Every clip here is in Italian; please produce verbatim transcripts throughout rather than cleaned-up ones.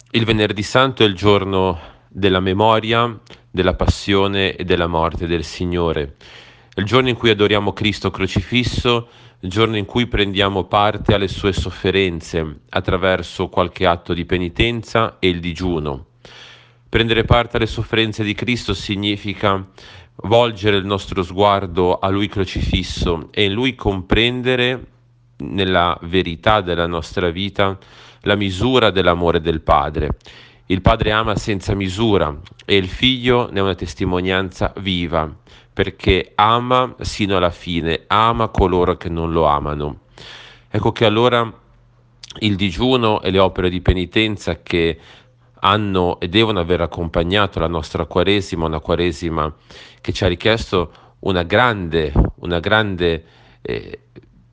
Il Venerdì Santo è il giorno della memoria, della passione e della morte del Signore. È il giorno in cui adoriamo Cristo crocifisso, il giorno in cui prendiamo parte alle sue sofferenze attraverso qualche atto di penitenza e il digiuno. Prendere parte alle sofferenze di Cristo significa volgere il nostro sguardo a Lui crocifisso e in Lui comprendere nella verità della nostra vita la misura dell'amore del Padre. Il Padre ama senza misura e il Figlio ne è una testimonianza viva, perché ama sino alla fine, ama coloro che non lo amano. Ecco che allora il digiuno e le opere di penitenza che hanno e devono aver accompagnato la nostra Quaresima, una Quaresima che ci ha richiesto una grande, una grande eh,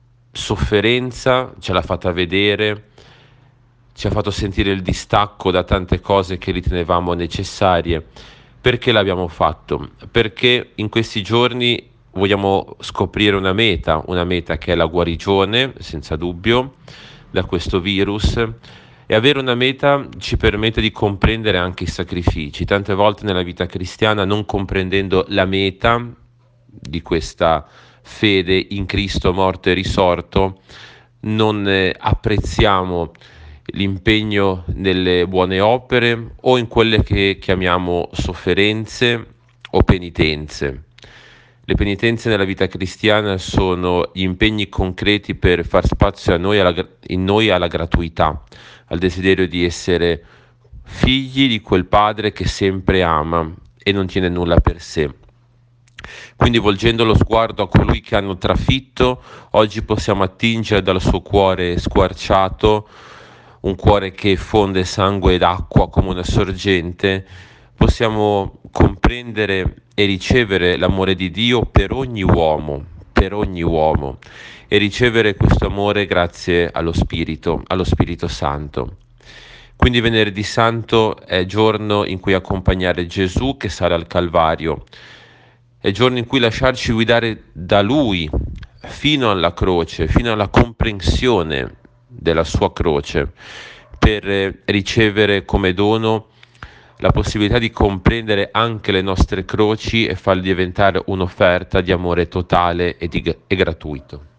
sofferenza, ce l'ha fatta vedere, ci ha fatto sentire il distacco da tante cose che ritenevamo necessarie. Perché l'abbiamo fatto? Perché in questi giorni vogliamo scoprire una meta, una meta che è la guarigione, senza dubbio, da questo virus. E avere una meta ci permette di comprendere anche i sacrifici. Tante volte nella vita cristiana, non comprendendo la meta di questa fede in Cristo morto e risorto, non eh, apprezziamo l'impegno nelle buone opere o in quelle che chiamiamo sofferenze o penitenze. Le penitenze nella vita cristiana sono gli impegni concreti per far spazio a noi alla, in noi alla gratuità, al desiderio di essere figli di quel Padre che sempre ama e non tiene nulla per sé. Quindi volgendo lo sguardo a colui che hanno trafitto, oggi possiamo attingere dal suo cuore squarciato, un cuore che fonde sangue ed acqua come una sorgente, possiamo comprendere e ricevere l'amore di Dio per ogni uomo, per ogni uomo, e ricevere questo amore grazie allo Spirito, allo Spirito Santo. Quindi Venerdì Santo è giorno in cui accompagnare Gesù che sale al Calvario, è giorno in cui lasciarci guidare da Lui fino alla croce, fino alla comprensione della sua croce, per eh, ricevere come dono la possibilità di comprendere anche le nostre croci e farle diventare un'offerta di amore totale e, di, e gratuito.